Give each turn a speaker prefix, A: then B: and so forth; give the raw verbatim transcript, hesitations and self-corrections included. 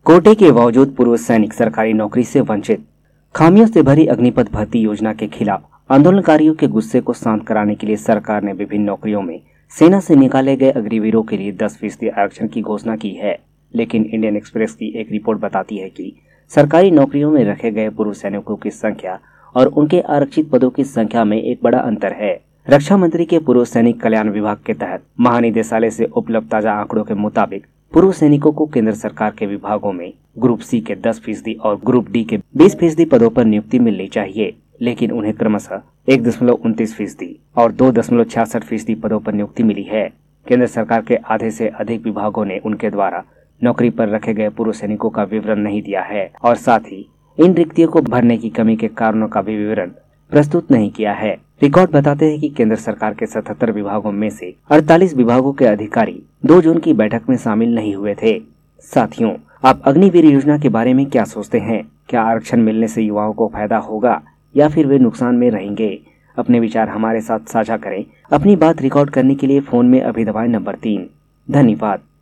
A: कोटे के बावजूद पूर्व सैनिक सरकारी नौकरी से वंचित। खामियों से भरी अग्निपथ भर्ती योजना के खिलाफ आंदोलनकारियों के गुस्से को शांत कराने के लिए सरकार ने विभिन्न नौकरियों में सेना से निकाले गए अग्निवीरों के लिए दस फीसदी आरक्षण की घोषणा की है। लेकिन इंडियन एक्सप्रेस की एक रिपोर्ट बताती है कि सरकारी नौकरियों में रखे गए पूर्व सैनिकों की संख्या और उनके आरक्षित पदों की संख्या में एक बड़ा अंतर है। रक्षा मंत्री के पूर्व सैनिक कल्याण विभाग के तहत महानिदेशालय से उपलब्ध ताजा आंकड़ों के मुताबिक पूर्व सैनिकों को केंद्र सरकार के विभागों में ग्रुप सी के दस फीसदी और ग्रुप डी के बीस फीसदी पदों पर नियुक्ति मिलनी चाहिए, लेकिन उन्हें क्रमशः एक दशमलव उनतीस फीसदी और दो दशमलव छियासठ फीसदी पदों पर नियुक्ति मिली है। केंद्र सरकार के आधे से अधिक विभागों ने उनके द्वारा नौकरी पर रखे गए पूर्व सैनिकों का विवरण नहीं दिया है और साथ ही इन रिक्तियों को भरने की कमी के कारणों का भी विवरण प्रस्तुत नहीं किया है। रिकॉर्ड बताते हैं कि केंद्र सरकार के सतहत्तर विभागों में से अड़तालीस विभागों के अधिकारी दो जून की बैठक में शामिल नहीं हुए थे। साथियों, आप अग्निवीर योजना के बारे में क्या सोचते हैं? क्या आरक्षण मिलने से युवाओं को फायदा होगा या फिर वे नुकसान में रहेंगे? अपने विचार हमारे साथ साझा करें। अपनी बात रिकॉर्ड करने के लिए फोन में अभी दबाएं नंबर तीन। धन्यवाद।